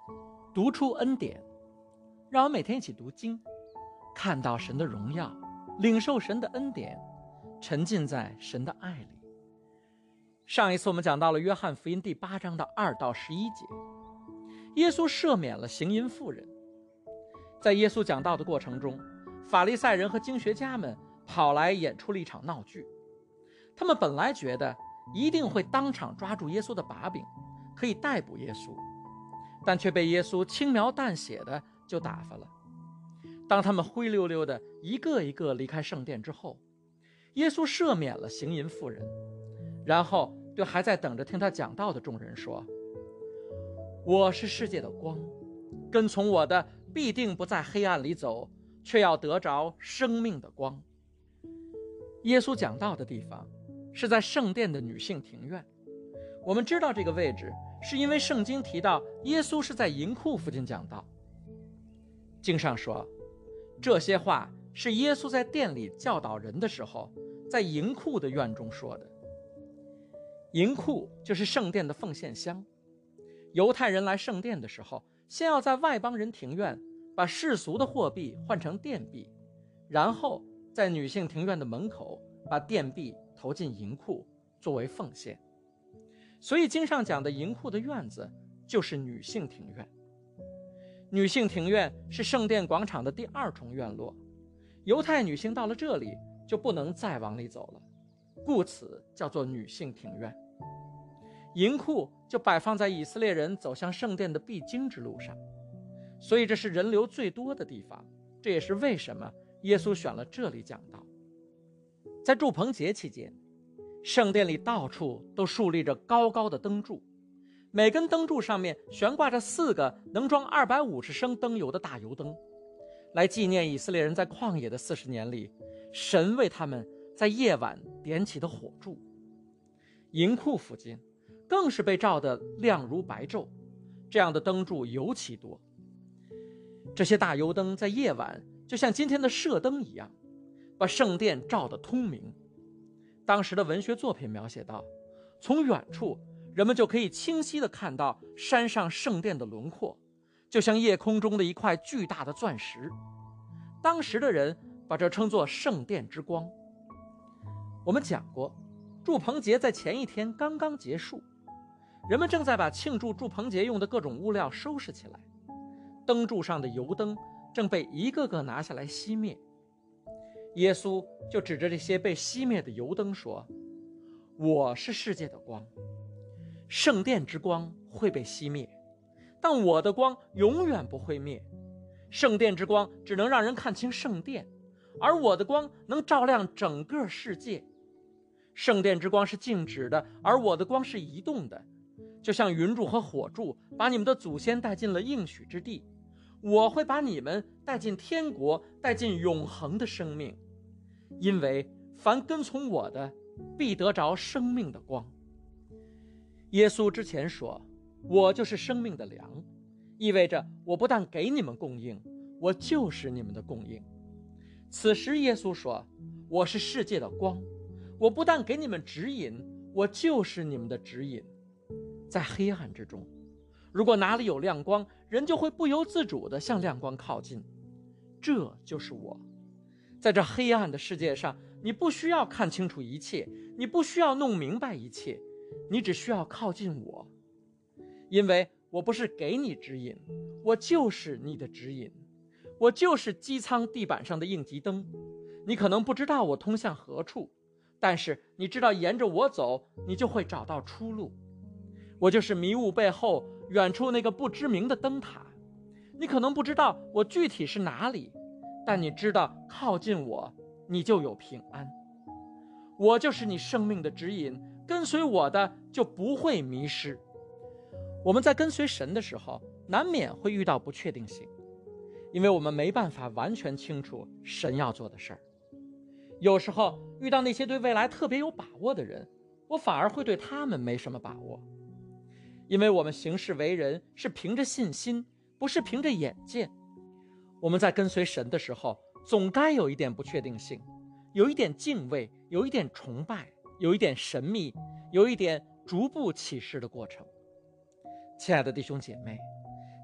读出恩典，让我们每天一起读经，看到神的荣耀，领受神的恩典，沉浸在神的爱里。上一次我们讲到了约翰福音第8章的2到11节，耶稣赦免了行淫妇人。在耶稣讲道的过程中，法利赛人和经学家们跑来演出了一场闹剧。他们本来觉得一定会当场抓住耶稣的把柄，可以逮捕耶稣，但却被耶稣轻描淡写的就打发了。当他们灰溜溜的一个一个离开圣殿之后，耶稣赦免了行淫妇人，然后对还在等着听他讲道的众人说：我是世界的光，跟从我的必定不在黑暗里走，却要得着生命的光。耶稣讲道的地方是在圣殿的女性庭院。我们知道这个位置是因为圣经提到耶稣是在银库附近讲道。经上说，这些话是耶稣在殿里教导人的时候，在银库的院中说的。银库就是圣殿的奉献箱。犹太人来圣殿的时候，先要在外邦人庭院把世俗的货币换成殿币，然后在女性庭院的门口把殿币投进银库作为奉献。所以经上讲的银库的院子就是女性庭院。女性庭院是圣殿广场的第2重院落，犹太女性到了这里就不能再往里走了，故此叫做女性庭院。银库就摆放在以色列人走向圣殿的必经之路上，所以这是人流最多的地方，这也是为什么耶稣选了这里讲道。在住棚节期间，圣殿里到处都竖立着高高的灯柱，每根灯柱上面悬挂着4个能装250升灯油的大油灯，来纪念以色列人在旷野的40年里，神为他们在夜晚点起的火柱。银库附近更是被照得亮如白昼，这样的灯柱尤其多。这些大油灯在夜晚就像今天的射灯一样，把圣殿照得通明。当时的文学作品描写到，从远处人们就可以清晰地看到山上圣殿的轮廓，就像夜空中的一块巨大的钻石。当时的人把这称作圣殿之光。我们讲过，住棚节在前一天刚刚结束，人们正在把庆祝住棚节用的各种物料收拾起来，灯柱上的油灯正被一个个拿下来熄灭。耶稣就指着这些被熄灭的油灯说：我是世界的光，圣殿之光会被熄灭，但我的光永远不会灭。圣殿之光只能让人看清圣殿，而我的光能照亮整个世界。圣殿之光是静止的，而我的光是移动的，就像云柱和火柱把你们的祖先带进了应许之地，我会把你们带进天国，带进永恒的生命。因为凡跟从我的，必得着生命的光。耶稣之前说，我就是生命的粮，意味着我不但给你们供应，我就是你们的供应。此时耶稣说，我是世界的光，我不但给你们指引，我就是你们的指引。在黑暗之中，如果哪里有亮光，人就会不由自主地向亮光靠近。这就是我。在这黑暗的世界上，你不需要看清楚一切，你不需要弄明白一切，你只需要靠近我。因为我不是给你指引，我就是你的指引。我就是机舱地板上的应急灯，你可能不知道我通向何处，但是你知道沿着我走，你就会找到出路。我就是迷雾背后远处那个不知名的灯塔，你可能不知道我具体是哪里，但你知道靠近我，你就有平安。我就是你生命的指引，跟随我的就不会迷失。我们在跟随神的时候，难免会遇到不确定性，因为我们没办法完全清楚神要做的事儿。有时候遇到那些对未来特别有把握的人，我反而会对他们没什么把握。因为我们行事为人是凭着信心，不是凭着眼见。我们在跟随神的时候，总该有一点不确定性，有一点敬畏，有一点崇拜，有一点神秘，有一点逐步启示的过程。亲爱的弟兄姐妹，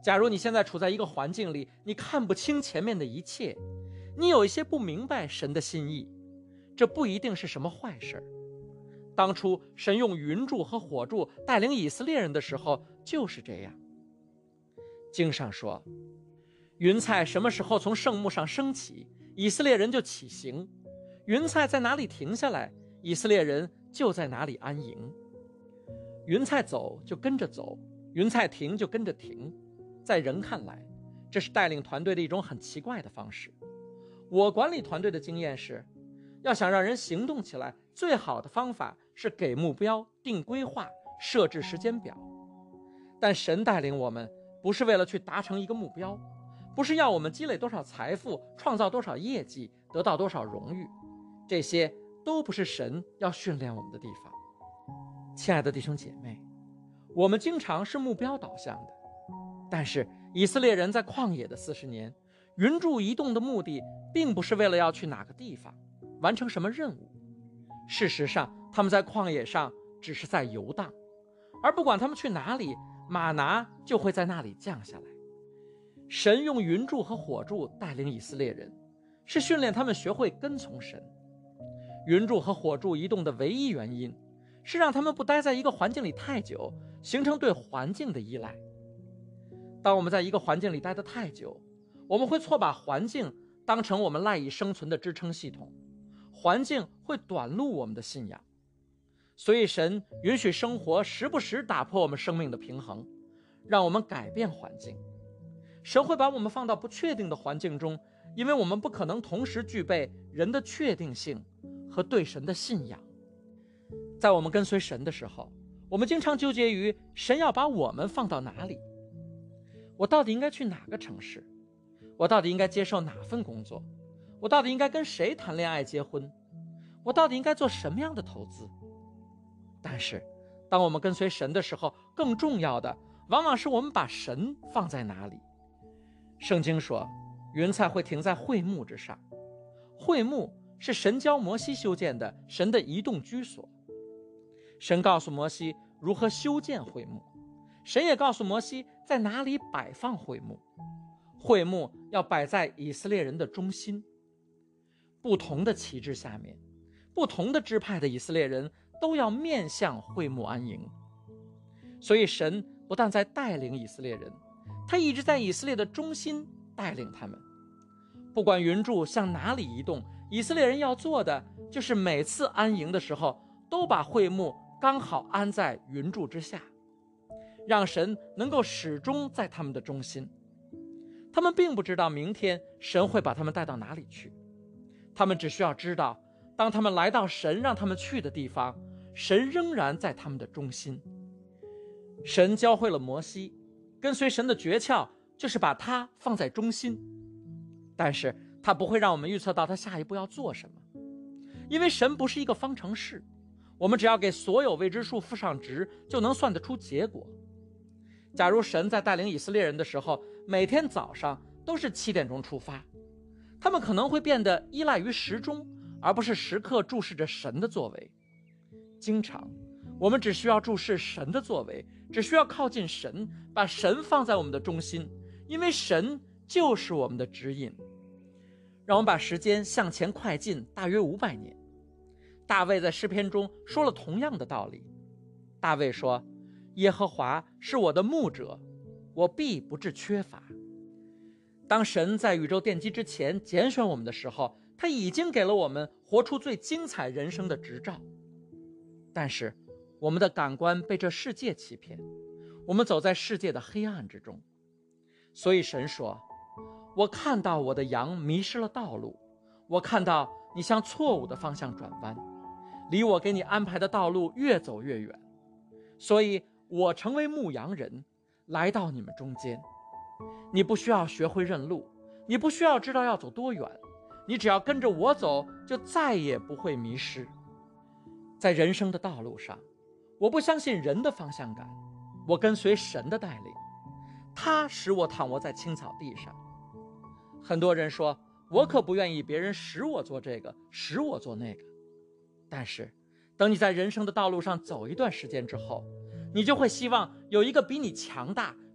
假如你现在处在一个环境里，你看不清前面的一切，你有一些不明白神的心意，这不一定是什么坏事。当初神用云柱和火柱带领以色列人的时候就是这样。经上说，云彩什么时候从圣幕上升起，以色列人就起行；云彩在哪里停下来，以色列人就在哪里安营。云彩走就跟着走，云彩停就跟着停。在人看来，这是带领团队的一种很奇怪的方式。我管理团队的经验是，要想让人行动起来，最好的方法是给目标、定规划、设置时间表。但神带领我们，不是为了去达成一个目标，不是要我们积累多少财富，创造多少业绩，得到多少荣誉，这些都不是神要训练我们的地方。亲爱的弟兄姐妹，我们经常是目标导向的，但是以色列人在旷野的40年，云柱移动的目的并不是为了要去哪个地方，完成什么任务。事实上，他们在旷野上只是在游荡，而不管他们去哪里，玛拿就会在那里降下来。神用云柱和火柱带领以色列人，是训练他们学会跟从神。云柱和火柱移动的唯一原因，是让他们不待在一个环境里太久，形成对环境的依赖。当我们在一个环境里待得太久，我们会错把环境当成我们赖以生存的支撑系统，环境会短路我们的信仰。所以神允许生活时不时打破我们生命的平衡，让我们改变环境。神会把我们放到不确定的环境中，因为我们不可能同时具备人的确定性和对神的信仰。在我们跟随神的时候，我们经常纠结于神要把我们放到哪里。我到底应该去哪个城市？我到底应该接受哪份工作？我到底应该跟谁谈恋爱结婚？我到底应该做什么样的投资？但是当我们跟随神的时候，更重要的往往是我们把神放在哪里。圣经说，云彩会停在会幕之上。会幕是神教摩西修建的神的移动居所。神告诉摩西如何修建会幕，神也告诉摩西在哪里摆放会幕。会幕要摆在以色列人的中心。不同的旗帜下面，不同的支派的以色列人都要面向会幕安营。所以神不但在带领以色列人，他一直在以色列的中心带领他们。不管云柱向哪里移动，以色列人要做的就是每次安营的时候，都把会幕刚好安在云柱之下，让神能够始终在他们的中心。他们并不知道明天神会把他们带到哪里去，他们只需要知道，当他们来到神让他们去的地方，神仍然在他们的中心。神教会了摩西，跟随神的诀窍就是把他放在中心，但是他不会让我们预测到他下一步要做什么，因为神不是一个方程式，我们只要给所有未知数赋上值，就能算得出结果。假如神在带领以色列人的时候，每天早上都是7点钟出发，他们可能会变得依赖于时钟，而不是时刻注视着神的作为。经常我们只需要注视神的作为，只需要靠近神，把神放在我们的中心，因为神就是我们的指引。让我们把时间向前快进大约500年。大卫在诗篇中说了同样的道理。大卫说，耶和华是我的牧者，我必不致缺乏。当神在宇宙奠基之前拣选我们的时候，他已经给了我们活出最精彩人生的执照。但是我们的感官被这世界欺骗，我们走在世界的黑暗之中。所以神说，我看到我的羊迷失了道路，我看到你向错误的方向转弯，离我给你安排的道路越走越远。所以我成为牧羊人，来到你们中间。你不需要学会认路，你不需要知道要走多远，你只要跟着我走，就再也不会迷失。在人生的道路上，我不相信人的方向感，我跟随神的带领，他使我躺卧在青草地上。很多人说，我可不愿意别人使我做这个，使我做那个。但是等你在人生的道路上走一段时间之后，你就会希望有一个比你强大、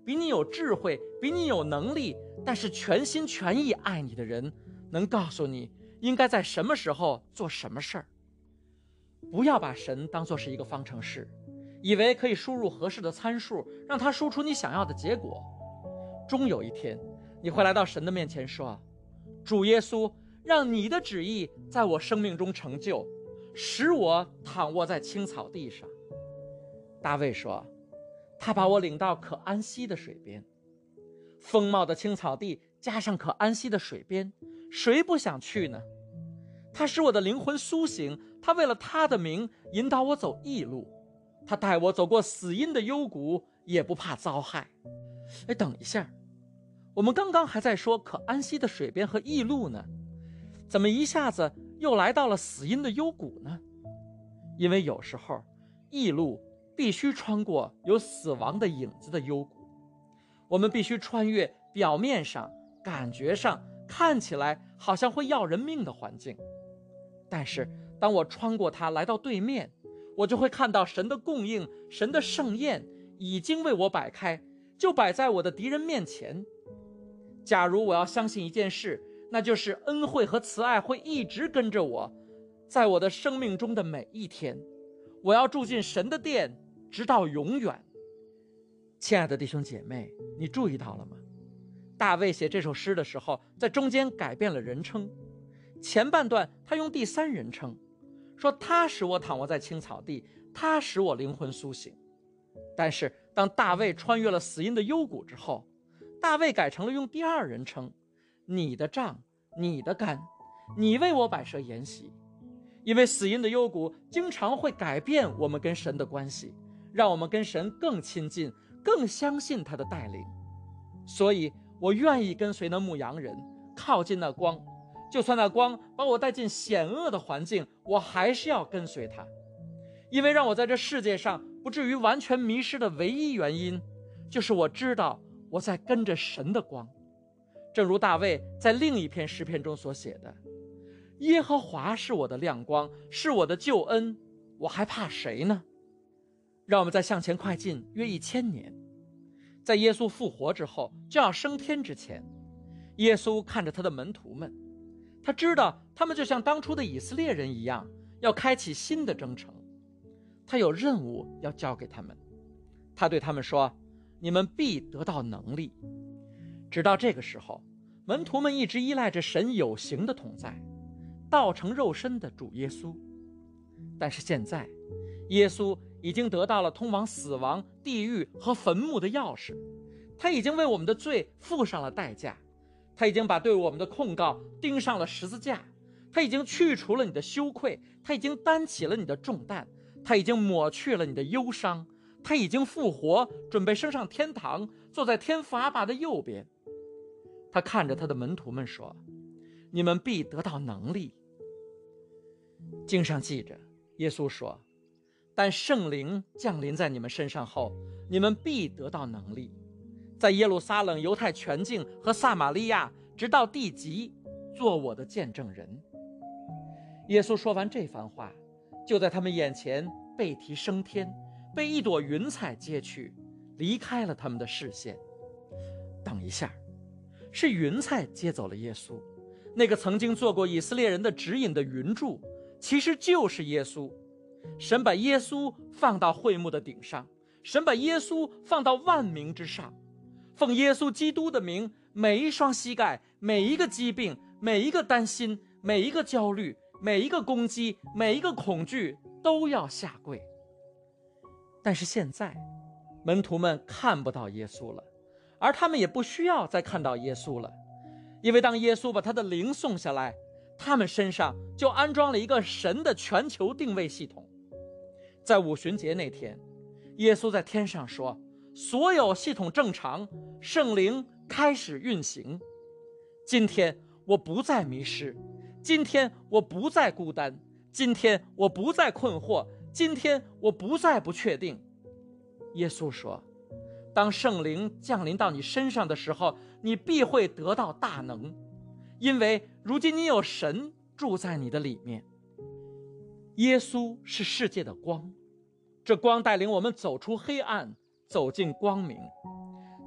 比你有智慧、比你有能力，但是全心全意爱你的人，能告诉你应该在什么时候做什么事儿。不要把神当作是一个方程式，以为可以输入合适的参数，让它输出你想要的结果。终有一天，你会来到神的面前说，主耶稣，让你的旨意在我生命中成就，使我躺卧在青草地上。大卫说，他把我领到可安息的水边。丰茂的青草地加上可安息的水边，谁不想去呢？他使我的灵魂苏醒，他为了他的名引导我走义路，他带我走过死荫的幽谷，也不怕遭害。等一下，我们刚刚还在说可安息的水边和义路呢，怎么一下子又来到了死荫的幽谷呢？因为有时候义路必须穿过有死亡的影子的幽谷，我们必须穿越表面上、感觉上看起来好像会要人命的环境。但是当我穿过它来到对面，我就会看到神的供应，神的盛宴已经为我摆开，就摆在我的敌人面前。假如我要相信一件事，那就是恩惠和慈爱会一直跟着我，在我的生命中的每一天。我要住进神的殿，直到永远。亲爱的弟兄姐妹，你注意到了吗？大卫写这首诗的时候，在中间改变了人称。前半段他用第三人称，说他使我躺卧在青草地，他使我灵魂苏醒。但是当大卫穿越了死荫的幽谷之后，大卫改成了用第二人称，你的杖，你的竿，你为我摆设筵席。因为死荫的幽谷经常会改变我们跟神的关系，让我们跟神更亲近，更相信他的带领。所以我愿意跟随那牧羊人，靠近那光，就算那光把我带进险恶的环境，我还是要跟随他。因为让我在这世界上不至于完全迷失的唯一原因，就是我知道我在跟着神的光。正如大卫在另一篇诗篇中所写的，耶和华是我的亮光，是我的救恩，我还怕谁呢？让我们再向前快进约1000年，在耶稣复活之后，就要升天之前，耶稣看着他的门徒们，他知道他们就像当初的以色列人一样，要开启新的征程。他有任务要交给他们，他对他们说，你们必得到能力。直到这个时候，门徒们一直依赖着神有形的同在，道成肉身的主耶稣。但是现在，耶稣已经得到了通往死亡、地狱和坟墓的钥匙，他已经为我们的罪付上了代价，他已经把对我们的控告钉上了十字架，他已经去除了你的羞愧，他已经担起了你的重担，他已经抹去了你的忧伤，他已经复活，准备升上天堂，坐在天父阿爸的右边。他看着他的门徒们说，你们必得到能力。经上记着，耶稣说，但圣灵降临在你们身上后，你们必得到能力，在耶路撒冷、犹太全境和撒玛利亚，直到地极，做我的见证人。耶稣说完这番话，就在他们眼前被提升天，被一朵云彩接去，离开了他们的视线。等一下，是云彩接走了耶稣，那个曾经做过以色列人的指引的云柱，其实就是耶稣。神把耶稣放到会幕的顶上，神把耶稣放到万民之上，奉耶稣基督的名，每一双膝盖，每一个疾病，每一个担心，每一个焦虑，每一个攻击，每一个恐惧都要下跪。但是现在，门徒们看不到耶稣了，而他们也不需要再看到耶稣了，因为当耶稣把他的灵送下来，他们身上就安装了一个神的全球定位系统。在五旬节那天，耶稣在天上说，所有系统正常，圣灵开始运行。今天我不再迷失，今天我不再孤单，今天我不再困惑，今天我不再不确定。耶稣说，当圣灵降临到你身上的时候，你必会得到大能，因为如今你有神住在你的里面。耶稣是世界的光，这光带领我们走出黑暗，走进光明。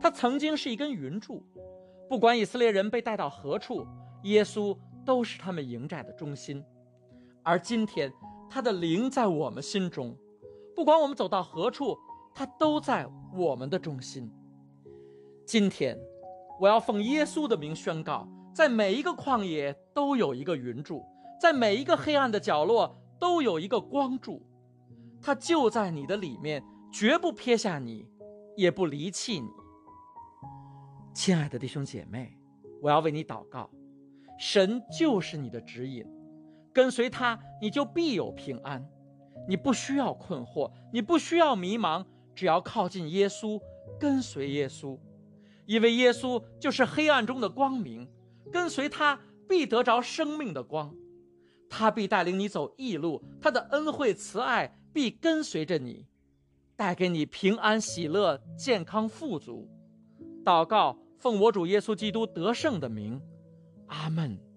他曾经是一根云柱，不管以色列人被带到何处，耶稣都是他们营寨的中心。而今天他的灵在我们心中，不管我们走到何处，他都在我们的中心。今天我要奉耶稣的名宣告，在每一个旷野都有一个云柱，在每一个黑暗的角落都有一个光柱，他就在你的里面，绝不撇下你，也不离弃你。亲爱的弟兄姐妹，我要为你祷告，神就是你的指引，跟随他你就必有平安。你不需要困惑，你不需要迷茫，只要靠近耶稣，跟随耶稣，因为耶稣就是黑暗中的光明，跟随他必得着生命的光，他必带领你走义路，他的恩惠慈爱必跟随着你，带给你平安喜乐健康富足。祷告奉我主耶稣基督得胜的名，阿们。